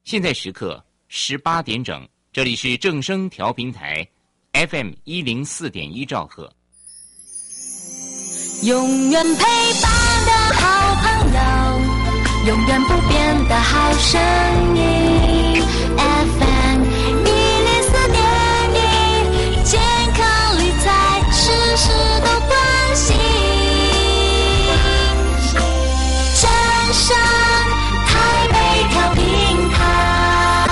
现在时刻18点整，这里是正声调频台 FM 104.1兆赫。 永远陪伴的好朋友，永远不变的好声音 FM 104.1，健康理财事事都关心，正声台北调频台。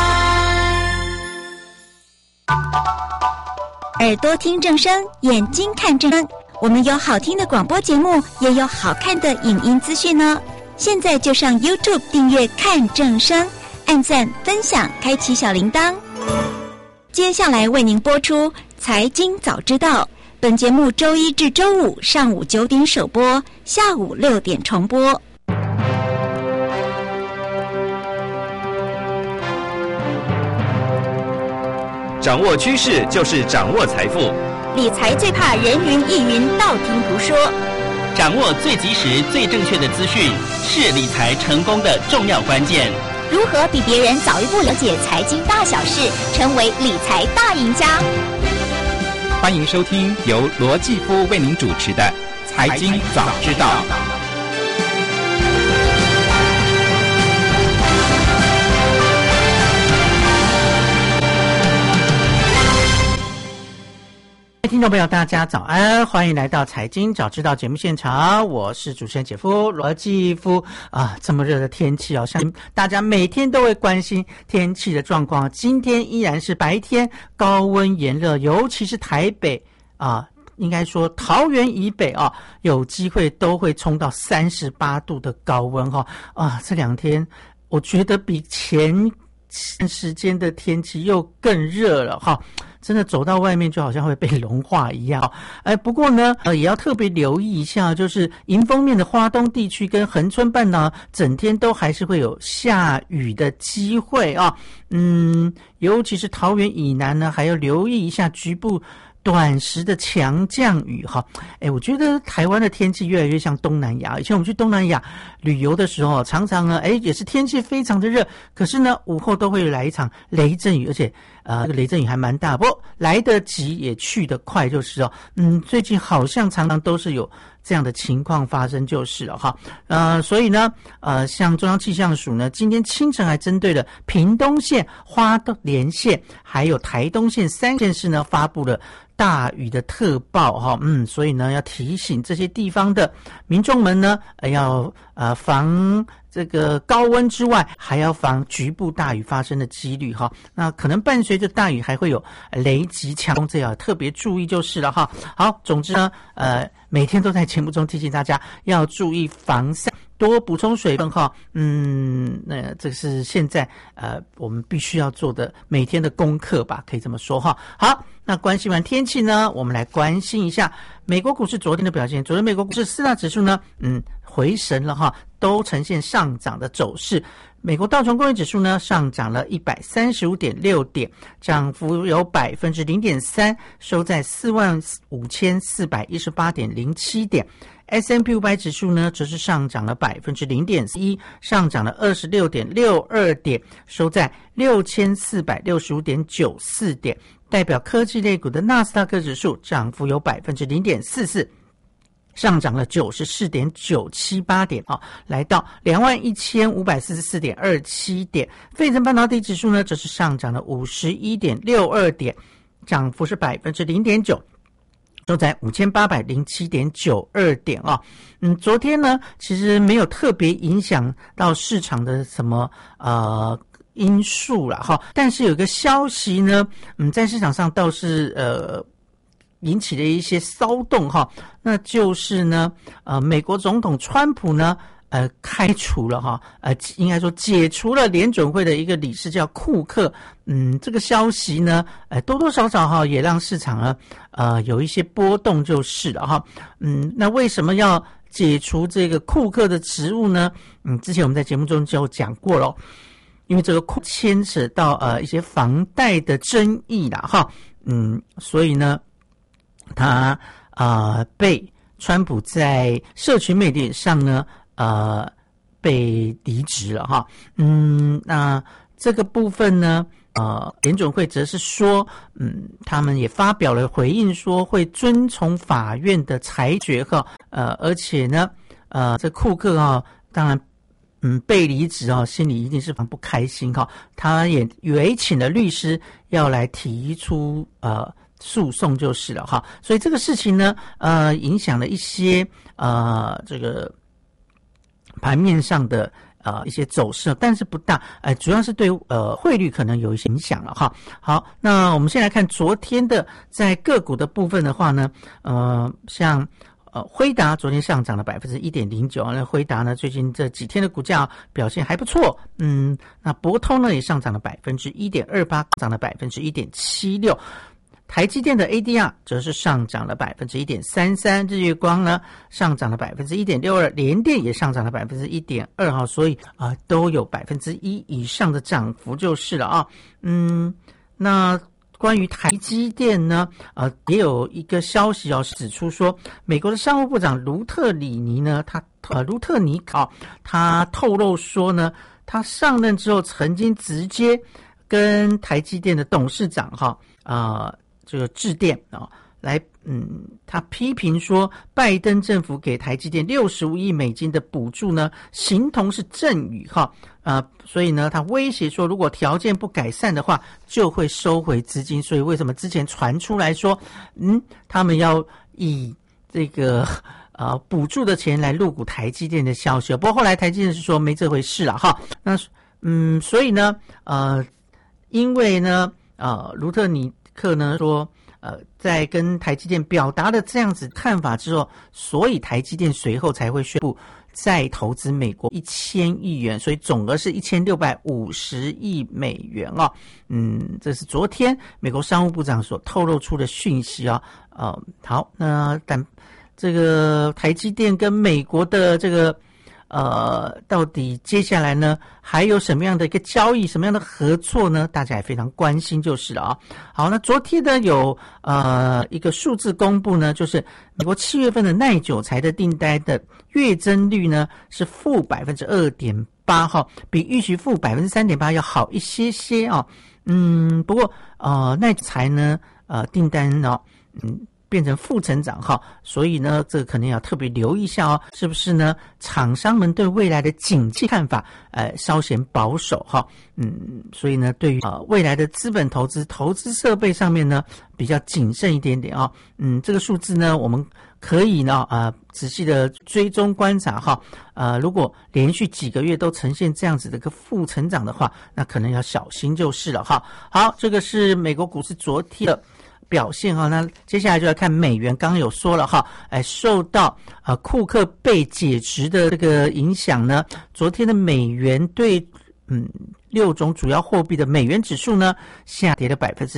耳朵听正声，眼睛看正声。我们有好听的广播节目，也有好看的影音资讯呢。现在就上 YouTube 订阅看正声，按赞分享，开启小铃铛。接下来为您播出财经早知道，本节目周一至周五上午9点首播，下午6点重播。 掌握趋势就是掌握财富， 理财最怕人云亦云，道听途说。 掌握最及时、最正确的资讯，是理财成功的重要关键。 如何比别人早一步了解财经大小事，成为理财大赢家？ 欢迎收听由罗继夫为您主持的《财经早知道》。 听众朋友大家早安，欢迎来到财经早知道节目现场，我是主持人姐夫罗继夫啊。这么热的天气哦，相信大家每天都会关心天气的状况。今天依然是白天高温炎热，尤其是台北啊，应该说桃园以北啊，有机会都会冲到38度的高温哈啊。这两天我觉得比前时间的天气又更热了哈。真的走到外面就好像会被融化一样。不过呢，也要特别留意一下，就是迎风面的花东地区跟恒春半岛，整天都还是会有下雨的机会啊。尤其是桃园以南呢，还要留意一下局部短时的强降雨哈。我觉得台湾的天气越来越像东南亚。以前我们去东南亚旅游的时候，常常呢，也是天气非常的热，可是呢，午后都会来一场雷阵雨，而且这个雷阵雨还蛮大，不过来得及也去得快，就是哦。最近好像常常都是有这样的情况发生，就是了哈。所以呢，像中央气象署呢，今天清晨还针对了屏东县、花莲县还有台东县3县市呢，发布了大雨的特报哈。所以呢，要提醒这些地方的民众们呢，要防这个高温之外，还要防局部大雨发生的几率哈。那可能伴随着大雨还会有雷击强风，这要特别注意就是了哈。好，总之呢，每天都在节目中提醒大家要注意防晒，多补充水分哈。这是现在我们必须要做的每天的功课吧，可以这么说哈。好，那关心完天气呢，我们来关心一下美国股市昨天的表现。昨天美国股市4大指数呢，回神了哈，都呈现上涨的走势。美国道琼工业指数呢上涨了 135.6 点，涨幅有 0.3%， 收在 45,418.07 点。S&P 500指数呢则是上涨了 0.1%， 上涨了 26.62 点，收在 6,465.94 点。代表科技类股的纳斯达克指数涨幅有 0.44%，上涨了 94.978 点来到 21,544.27 点。费城半导体指数呢则是上涨了 51.62 点，涨幅是 0.9%， 都在 5,807.92 点昨天呢其实没有特别影响到市场的什么因素啦哈，但是有一个消息呢，在市场上倒是引起了一些骚动哈，那就是呢，美国总统川普呢，开除了哈，应该说解除了联准会的一个理事叫库克，这个消息呢，多多少少哈也让市场呢，有一些波动就是了哈，那为什么要解除这个库克的职务呢？之前我们在节目中就讲过了。因为这个牵扯到一些房贷的争议啦哈，所以呢，他被川普在社群媒体上呢被离职了哈。那这个部分呢，联准会则是说，他们也发表了回应，说会遵从法院的裁决哈，而且呢，这库克啊，当然，被离职啊，心里一定是非常不开心哈。他也委请了律师要来提出诉讼就是了哈。所以这个事情呢，影响了一些这个盘面上的一些走势，但是不大，主要是对汇率可能有一些影响了哈。好，那我们先来看昨天的在个股的部分的话呢，像辉达昨天上涨了 1.09%， 那辉达呢最近这几天的股价表现还不错，那博通呢也上涨了 1.28%， 涨了 1.76%。台积电的 ADR 则是上涨了 1.33%， 日月光呢上涨了 1.62%， 联电也上涨了 1.2%哈，所以都有 1% 以上的涨幅就是了啊。那关于台积电呢，也有一个消息指出说，美国的商务部长卢特尼呢，他透露说呢，他上任之后曾经直接跟台积电的董事长这个致电来他批评说，拜登政府给台积电65亿美金的补助呢，形同是赠与哈，所以呢，他威胁说，如果条件不改善的话，就会收回资金。所以为什么之前传出来说，他们要以这个补助的钱来入股台积电的消息，不过后来台积电是说没这回事了哈。那所以呢，因为呢，卢特尼克呢说，在跟台积电表达了这样子看法之后，所以台积电随后才会宣布再投资美国1000亿元，所以总额是1650亿美元哦。这是昨天美国商务部长所透露出的讯息哦。好，那但这个台积电跟美国的这个到底接下来呢还有什么样的一个交易，什么样的合作呢？大家也非常关心就是了啊。好，那昨天呢有一个数字公布呢，就是美国7月份的耐久材的订单的月增率呢是负 2.8% 哈，比预期负 3.8% 要好一些些啊。不过耐久材呢订单变成负成长哈，所以呢，这个可能要特别留意一下哦，是不是呢？厂商们对未来的景气看法，稍显保守哈，所以呢，对于未来的资本投资设备上面呢，比较谨慎一点点啊，这个数字呢，我们可以呢，仔细的追踪观察哈，如果连续几个月都呈现这样子的一个负成长的话，那可能要小心就是了哈。好，这个是美国股市昨天的表现哈，那接下来就来看美元，刚刚有说了哈，受到库克被解职的这个影响呢，昨天的美元对6种主要货币的美元指数呢下跌了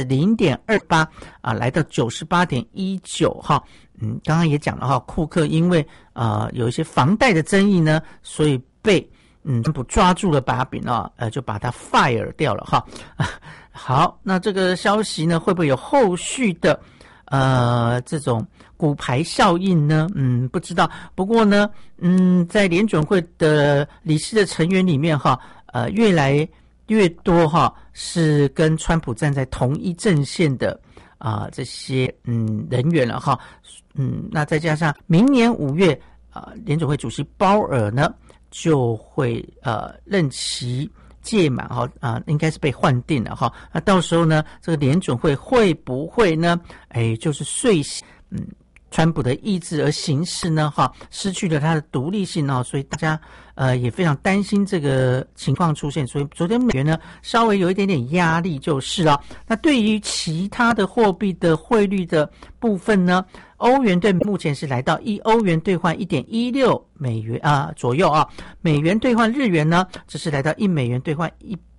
0.28%来到 98.19 哈。刚刚也讲了哈，库克因为有一些房贷的争议呢，所以被川普抓住了把柄就把他 fire 掉了哈。好，那这个消息呢，会不会有后续的这种骨牌效应呢？不知道。不过呢，在联准会的理事的成员里面哈，越来越多哈是跟川普站在同一阵线的这些人员了哈。那再加上明年5月联准会主席鲍尔呢就会任期届满哈，应该是被换定了哈。那到时候呢，这个联准会会不会呢，就是遂川普的意志而行事呢哈，失去了他的独立性所以大家也非常担心这个情况出现，所以昨天美元呢稍微有一点点压力就是了。那对于其他的货币的汇率的部分呢，欧元兑目前是来到1欧元兑换 1.16 美元左右美元兑换日元呢，这是来到1美元兑换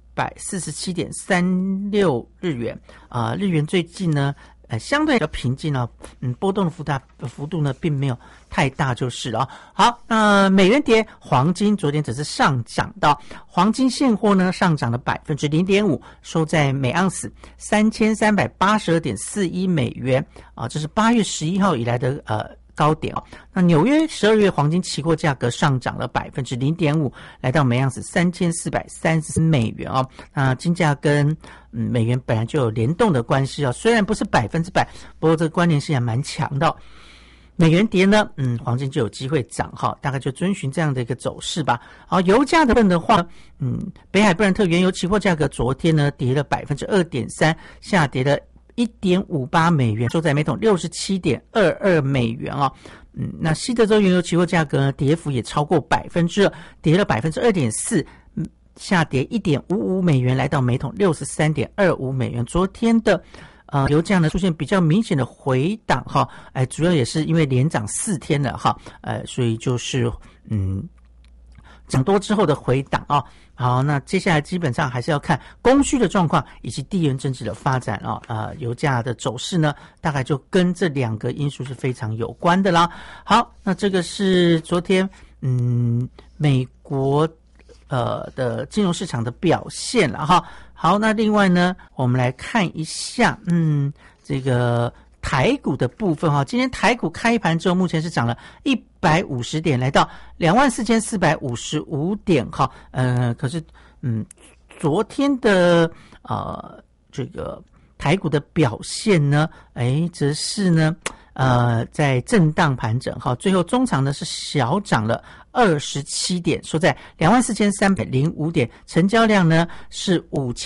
147.36 日元日元最近呢相对比较平静波动的幅度呢并没有太大就是了好，美元跌，黄金昨天只是上涨到，黄金现货呢上涨了 0.5%， 收在每盎司 3382.41 美元这是8月11号以来的高点哦。那纽约12月黄金期货价格上涨了 0.5%， 来到每盎司3434美元哦。那金价跟美元本来就有联动的关系哦，虽然不是100%，不过这个关联性还蛮强的哦。美元跌呢，黄金就有机会涨哈，大概就遵循这样的一个走势吧。好，油价的部分的话，北海布兰特原油期货价格昨天呢跌了 2.3%， 下跌了 1.58 美元，收在每桶 67.22 美元啊。那西德州原油期货价格呢跌幅也超过 2%， 跌了 2.4%， 下跌 1.55 美元，来到每桶 63.25 美元。昨天的油价呢出现比较明显的回档哈，主要也是因为连涨4天了哈，所以就是涨多之后的回档啊。好，那接下来基本上还是要看供需的状况以及地缘政治的发展啊。油价的走势呢，大概就跟这2个因素是非常有关的啦。好，那这个是昨天美国的金融市场的表现了哈。好，那另外呢，我们来看一下，这个台股的部分哈。今天台股开盘之后，目前是涨了150点，来到24,455点哈。可是昨天的这个台股的表现呢，则是呢在震荡盘整哈，最后中场呢是小涨了27点，收在24,305点，成交量呢是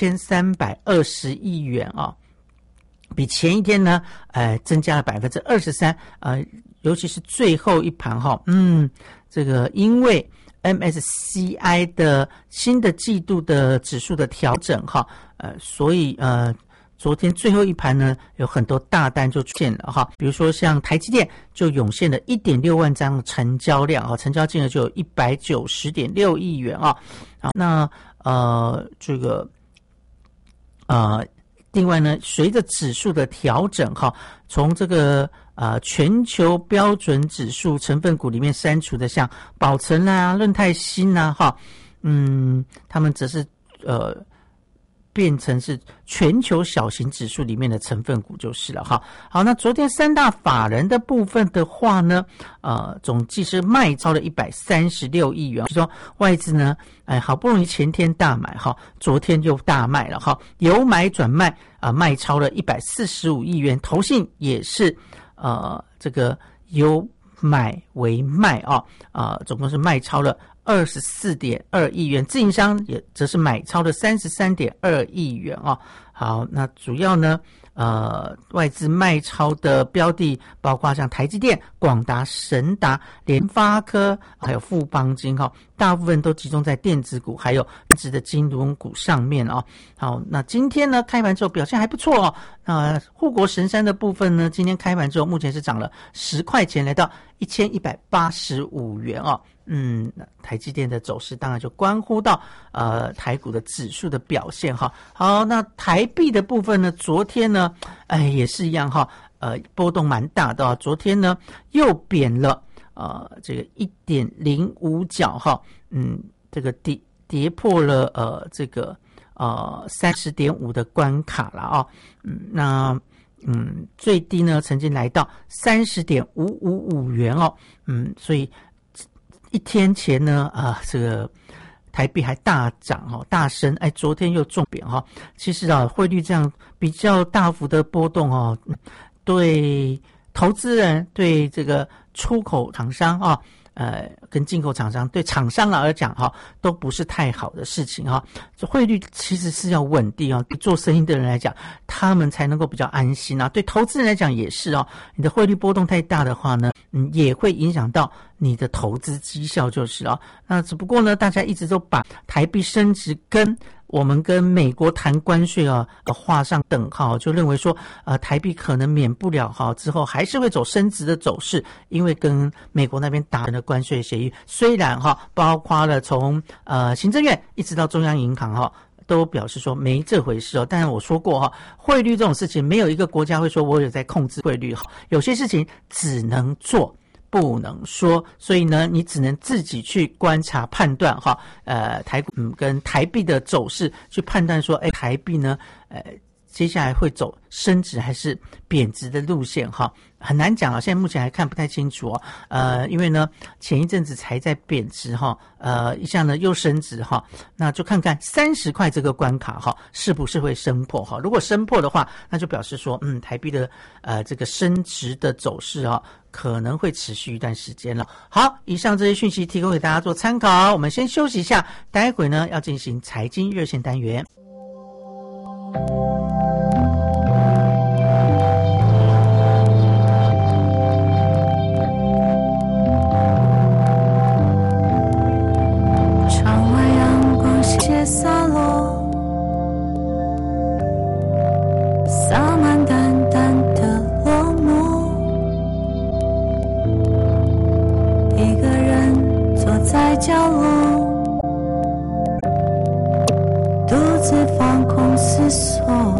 5320亿元啊，比前一天呢增加了 23%， 尤其是最后一盘哈，这个因为 MSCI 的新的季度的指数的调整哈，所以昨天最后一盘呢，有很多大单就出现了哈，比如说像台积电就涌现了 1.6 万张的成交量啊，成交金额就有 190.6 亿元啊。那这个另外呢，随着指数的调整哈，从这个全球标准指数成分股里面删除的像宝成啊、润泰新啊哈，他们则是变成是全球小型指数里面的成分股就是了哈。好，那昨天3大法人的部分的话呢，总计是卖超了136亿元，就说外资呢，好不容易前天大买哈，昨天就大卖了哈，由买转卖卖超了145亿元，投信也是这个由买为卖总共是卖超了24.2亿元，自营商也则是买超了33.2亿元啊。好，那主要呢外资卖超的标的包括像台积电、广达、神达、联发科还有富邦金哈，大部分都集中在电子股还有值的金融股上面啊。好，那今天呢开盘之后表现还不错哦。护国神山的部分呢，今天开盘之后目前是涨了10块钱，来到1185元哦。台积电的走势当然就关乎到台股的指数的表现哈。好，那台币的部分呢，昨天呢也是一样哈，波动蛮大的昨天呢又贬了这个 1.05 角哈，这个跌破了这个30.5 的关卡了啊。那最低呢曾经来到 30.555 元哦。所以一天前呢这个台币还大涨大升，昨天又重贬其实汇率这样比较大幅的波动对投资人、对这个出口厂商跟进口厂商、对厂商而讲都不是太好的事情这汇率其实是要稳定对做生意的人来讲，他们才能够比较安心对投资人来讲也是你的汇率波动太大的话呢，也会影响到你的投资绩效就是那只不过呢，大家一直都把台币升值跟我们跟美国谈关税画上等号，就认为说台币可能免不了之后还是会走升值的走势，因为跟美国那边达成的关税协议，虽然包括了从行政院一直到中央银行都表示说没这回事但是我说过汇率这种事情没有一个国家会说我有在控制汇率有些事情只能做不能说，所以呢你只能自己去观察判断台股跟台币的走势，去判断说台币呢接下来会走升值还是贬值的路线哈，很难讲啊，现在目前还看不太清楚哦。因为呢前一阵子才在贬值哈，一下呢又升值哈，那就看看30块这个关卡哈是不是会升破哈。如果升破的话，那就表示说台币的这个升值的走势可能会持续一段时间了。好，以上这些讯息提供给大家做参考，我们先休息一下，待会呢要进行财经热线单元。 窗外阳光斜洒落，洒满淡淡的落寞。一个人坐在角落，独自放空思索，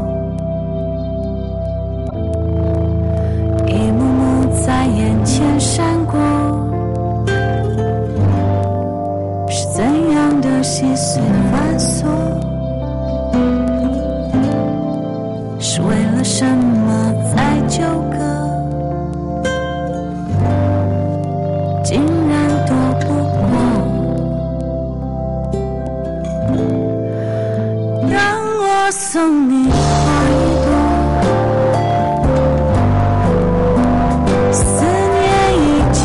一幕幕在眼前闪过，是怎样的细碎繁琐，是为了什么在纠葛，竟然躲不过。让我送你花一朵，思念依旧。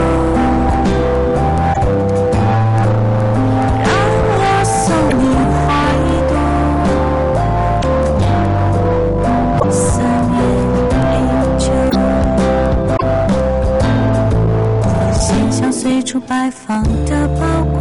让我送你花一朵，思念依旧。心像随处摆放的包裹，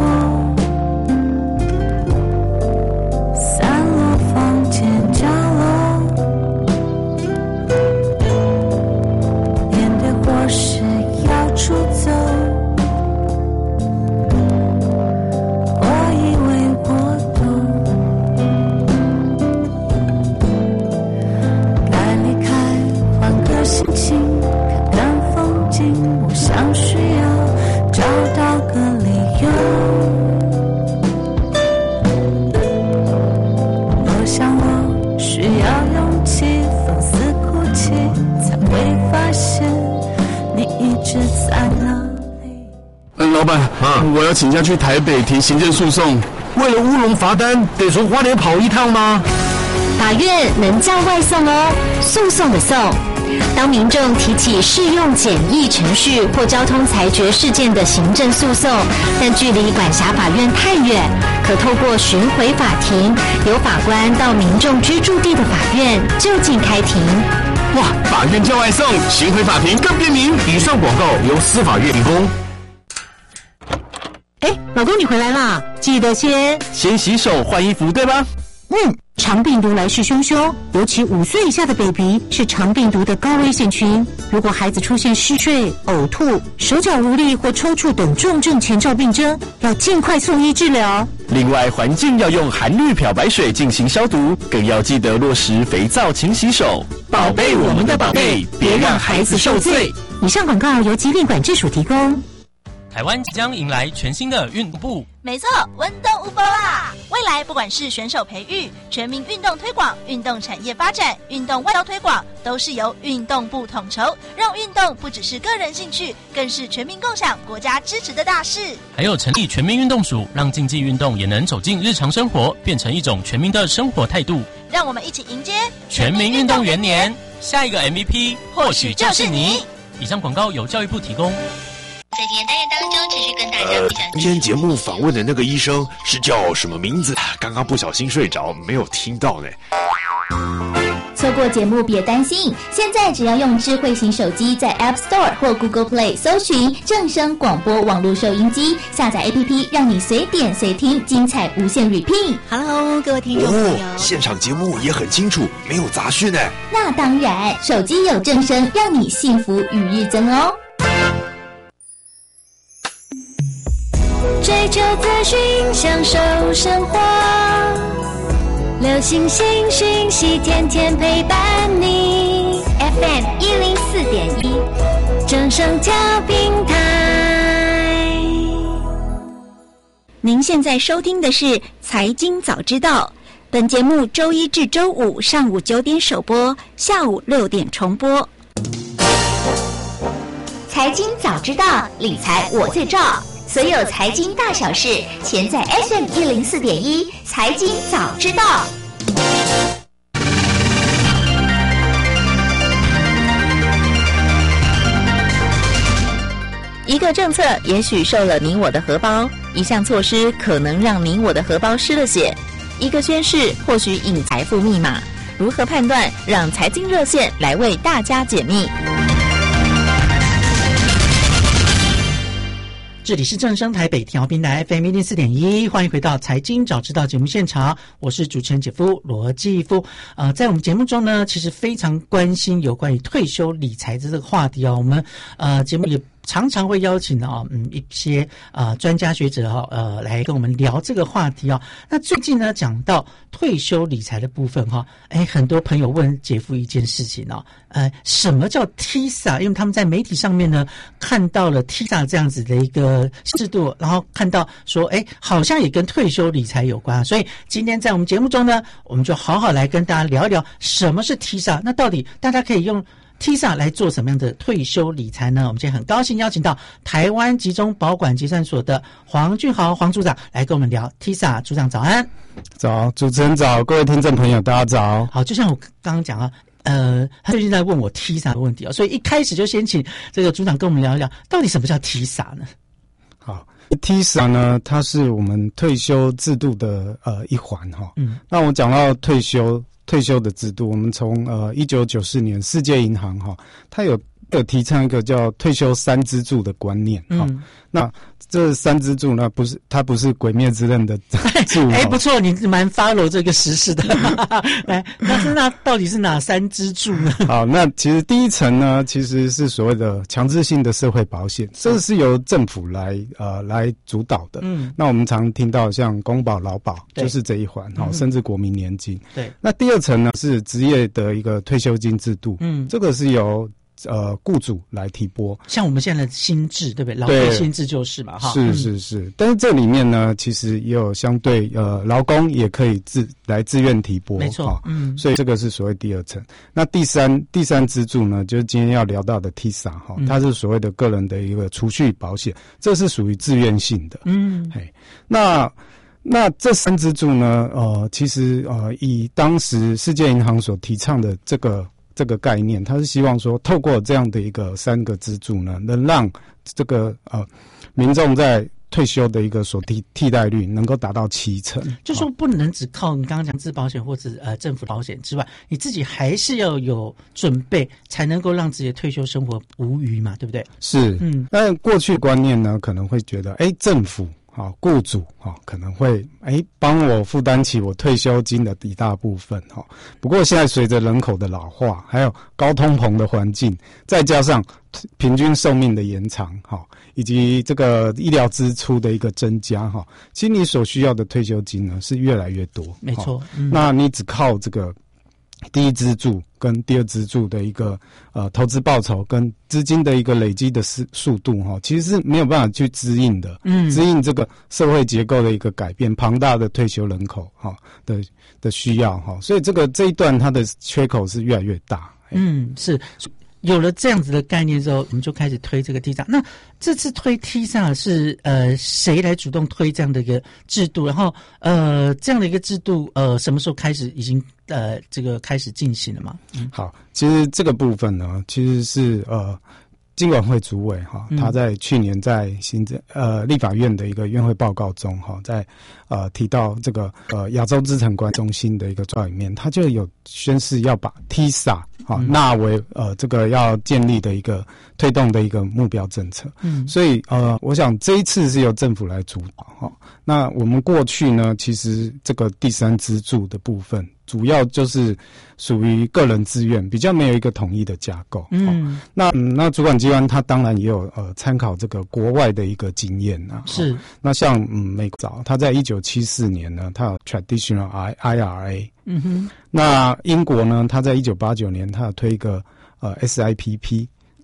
老板我要请假去台北提行政诉讼，为了乌龙罚单得从花莲跑一趟吗？ 法院能叫外送哦，诉讼的送。当民众提起适用简易程序或交通裁决事件的行政诉讼，但距离管辖法院太远，可透过巡回法庭，由法官到民众居住地的法院就近开庭。 哇，法院叫外送，巡回法庭更便民。以上广告由司法院提供。 老公你回来啦，记得先洗手换衣服对吧？ 肠病毒来势汹汹，尤其5岁以下的 baby 是肠病毒的高危险群。如果孩子出现嗜睡、呕吐、手脚无力或抽搐等重症前兆病征，要尽快送医治疗。 另外，环境要用含氯漂白水进行消毒，更要记得落实肥皂勤洗手，宝贝我们的宝贝，别让孩子受罪。 以上广告由疾病管制署提供。 台湾即将迎来全新的运动部， 没错，运动有步啦！未来不管是选手培育、全民运动推广、运动产业发展、运动外交推广，都是由运动部统筹，让运动不只是个人兴趣，更是全民共享、国家支持的大事。 还有成立全民运动署，让竞技运动也能走进日常生活，变成一种全民的生活态度。 让我们一起迎接全民运动元年，下一个 MVP 或许就是你。以上广告由教育部提供。 在今天单元当中，持续跟大家分享。 今天节目访问的那个医生是叫什么名字？刚刚不小心睡着，没有听到呢。 错过节目别担心，现在只要用智慧型手机在 App Store 或 Google Play 搜寻正声广播网络收音机，下载 APP， 让你随点随听，精彩无限 repeat。Hello， 各位听众朋友， 现场节目也很清楚，没有杂讯呢。 那当然，手机有正声，让你幸福与日增哦。 追求资讯，享受生活，流行新讯息，天天陪伴你。 FM 104.1， 正声调频台。 您现在收听的是《财经早知道》， 本节目周一至周五上午9点首播，下午6点重播。 财经早知道，理财我最照。所有财经大小事，全在 FM104.1财经早知道。 一个政策也许受了你我的荷包，一项措施可能让你我的荷包失了血，一个宣示或许隐财富密码，如何判断？让财经热线来为大家解密。 这里是正声台北调频台 FM104.1，欢迎回到财经早知道节目现场，我是主持人姐夫罗继夫。在我们节目中呢，其实非常关心有关于退休理财的这个话题哦。我们节目也常常会邀请一些专家学者来跟我们聊这个话题哦。那最近呢，讲到退休理财的部分很多朋友问姐夫一件事情什么叫 TISA？ 因为他们在媒体上面呢看到了 TISA 这样子的一个制度，然后看到说好像也跟退休理财有关，所以今天在我们节目中呢，我们就好好来跟大家聊一聊什么是 TISA， 那到底大家可以用TISA 来做什么样的退休理财呢？我们今天很高兴邀请到台湾集中保管结算所的黄俊豪黄组长来跟我们聊 TISA。组长早安。 早，主持人早，各位听众朋友大家早。 好，就像我刚刚讲他最近在问我 TISA 的问题所以一开始就先请这个组长跟我们聊一聊，到底什么叫 TISA 呢？ 好，TISA 呢，它是我们退休制度的一环那我讲到退休的制度，我们从1994年世界银行它有提倡一个叫退休3支柱的观念那这3支柱呢，它不是鬼灭之刃的柱不错，你蛮 follow 这个时事的来，那到底是哪3支柱呢？ 好，那其实第一层呢，其实是所谓的强制性的社会保险，这是由政府来主导的那我们常听到像公保劳保就是这一环甚至国民年金。 对， 那第二层呢是职业的一个退休金制度这个是由雇主来提拨， 像我们现在的新制，对不对？劳动新制就是嘛， 是。但是这里面呢，其实也有相对劳工也可以自愿提拨， 没错， 所以这个是所谓第二层。那第三支柱呢，就是今天要聊到的 TISA 它是所谓的个人的一个储蓄保险，这是属于自愿性的。那这3支柱呢，其实以当时世界银行所提倡的这个概念，它是希望说透过这样的一个3个支柱呢，能让这个民众在退休的一个所替代率能够达到70%， 就说不能只靠你刚刚讲自保险或者政府保险之外，你自己还是要有准备，才能够让自己的退休生活无虞嘛，对不对？ 是，但过去观念呢，可能会觉得，政府雇主可能会帮我负担起我退休金的一大部分不过现在随着人口的老化，还有高通膨的环境，再加上平均寿命的延长以及这个医疗支出的一个增加其实你所需要的退休金呢是越来越多。 没错， 那你只靠这个第一支柱跟第二支柱的一个投资报酬跟资金的一个累积的速度其实是没有办法去支应的，支应这个社会结构的一个改变，庞大的退休人口的需要所以这一段它的缺口是越来越大。 是。有了这样子的概念之后，我们就开始推这个 TISA。那这次推 TISA 是谁来主动推这样的一个制度？然后这样的一个制度什么时候开始已经这个开始进行了吗？ 好，其实这个部分呢，其实是金管会主委他在去年在立法院的一个院会报告中在提到这个亚洲资产管理中心的一个报告里面，他就有宣示要把 TISA纳为这个要建立的一个推动的一个目标政策。所以我想这一次是由政府来主导那我们过去呢，其实这个第3支柱的部分主要就是属于个人自愿，比较没有一个统一的架构。那主管机关它当然也有参考这个国外的一个经验是。 那像美国它在1974年呢，它有 traditional IRA。那英国呢，它在1989年它有推一个SIPP。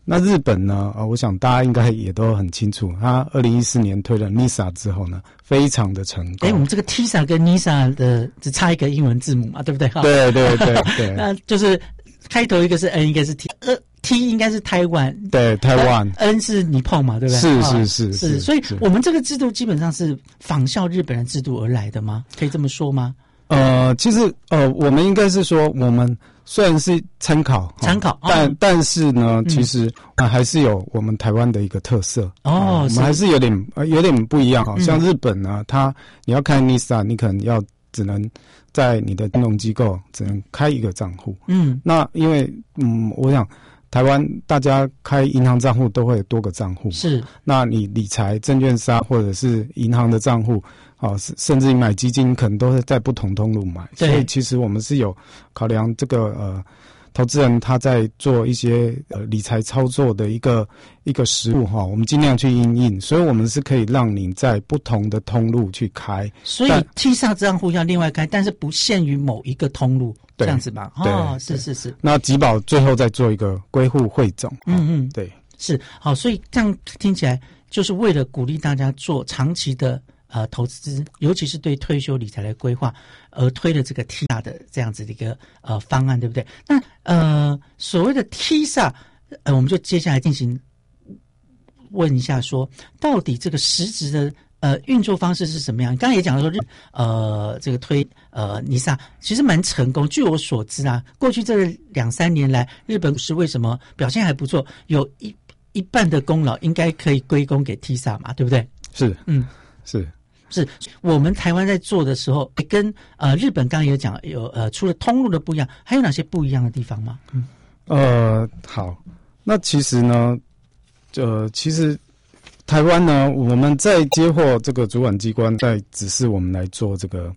那日本呢？我想大家应该也都很清楚，它2014年推了 NISA 之后呢，非常的成功。 我们这个 TISA 跟 NISA 的只差一个英文字母嘛，对不对？ 对对对对。 那就是开头一个是 N， 一个是 T 应该是台湾， 对，台湾 ，N 是尼泊嘛，对不对？ 是，所以我们这个制度基本上是仿效日本的制度而来的吗？可以这么说吗？ 其实我们应该是说，我们虽然是参考，但是呢，其实还是有我们台湾的一个特色哦， 我们还是有点不一样哈。像日本呢，你要开 NISA， 你可能只能在你的金融机构只能开一个账户。那因为我想台湾大家开银行账户都会有多个账户， 是。那你理财证券商或者是银行的账户，甚至你买基金可能都是在不同通路买，所以其实我们是有考量这个投资人他在做一些理财操作的一个实务哈，我们尽量去因应，所以我们是可以让你在不同的通路去开。 所以 TISA 账户要另外开，但是不限于某一个通路，这样子吧？是。 那集保最后再做一个归户汇总，对， 是好，所以这样听起来就是为了鼓励大家做长期的投资，尤其是对退休理财的规划而推了这个 TISA 的这样子的一个方案，对不对？那所谓的 TISA，我们就接下来进行问一下说，到底这个实质的运作方式是什么样？刚刚也讲了说，这个推NISA 其实蛮成功。据我所知啊，过去这2-3年来，日本股市为什么表现还不错？有一半的功劳应该可以归功给 TISA 嘛，对不对？ 是， 是我们台湾在做的时候，跟日本刚刚也讲有除了通路的不一样，还有哪些不一样的地方吗？ 好，那其实呢，其实台湾呢，我们在接获这个主管机关在指示我们来做这个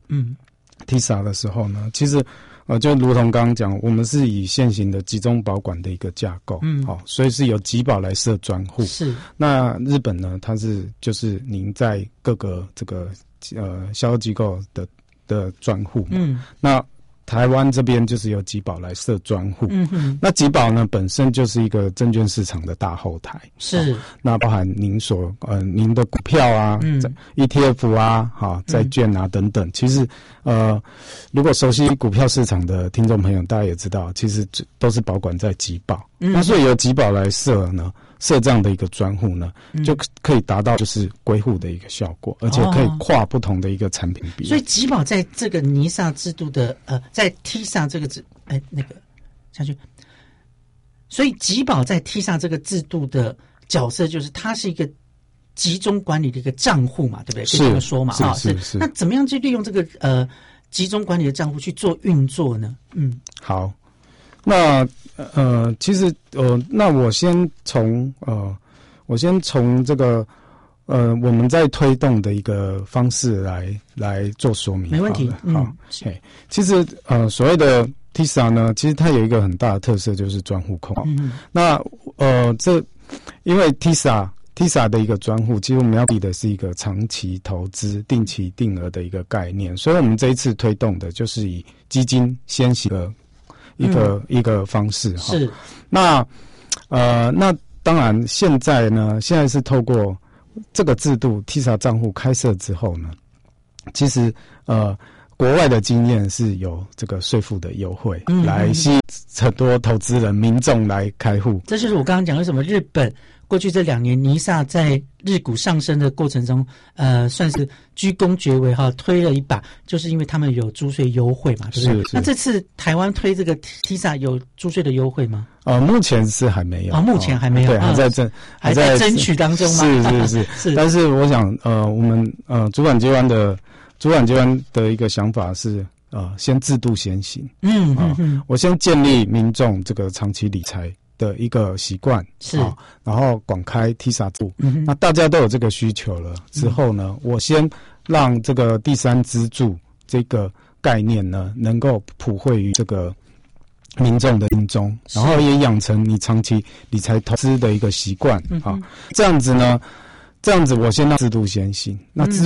TISA 的时候呢，其实就如同刚刚讲，我们是以现行的集中保管的一个架构，所以是由集保来设专户。 是。 那日本呢，它就是您在各个这个销售机构的专户，那台湾这边就是由集保来设专户。那集保呢本身就是一个证券市场的大后台， 是。 那包含您的股票啊，ETF 啊，债券啊等等。其实如果熟悉股票市场的听众朋友，大家也知道，其实都是保管在集保。那所以由集保来设这样的一个专户呢，就可以达到就是归户的一个效果，而且可以跨不同的一个产品比。 所以集保在这个NISA制度的在 TISA 这个下去，所以集保在 TISA 这个制度的角色就是它是一个集中管理的一个账户嘛，对不对？可以这么说嘛？ 是。 那怎么样去利用这个集中管理的账户去做运作呢？ 好。那其实那我先从这个我们在推动的一个方式来做说明。 没问题。 好，其实所谓的 TISA 呢，其实它有一个很大的特色，就是专户控。那因为 TISA 的一个专户，其实我们要比的是一个长期投资、定期定额的一个概念，所以我们这一次推动的就是以基金先行的一个方式哈。 是。 那当然现在是透过这个制度 TISA 账户开设之后呢，其实国外的经验是有这个税负的优惠，来吸引很多投资人民众来开户。 这就是我刚刚讲为什么日本过去这2年NISA在日股上升的过程中，算是居功厥伟哈，推了一把，就是因为他们有租税优惠嘛，对不对？那这次台湾推这个 TISA 有租税的优惠吗？ 目前是还没有。 目前还没有。 对， 还在争取当中吗？ 是。但是我想，我们主管机关的一个想法是，先制度先行。我先建立民众这个长期理财的一个习惯， 是， 然后广开 TISA 部，那大家都有这个需求了之后呢，我先让这个第三支柱这个概念呢，能够普惠于这个民众的心中，然后也养成你长期理财投资的一个习惯。这样子我先让制度先行，那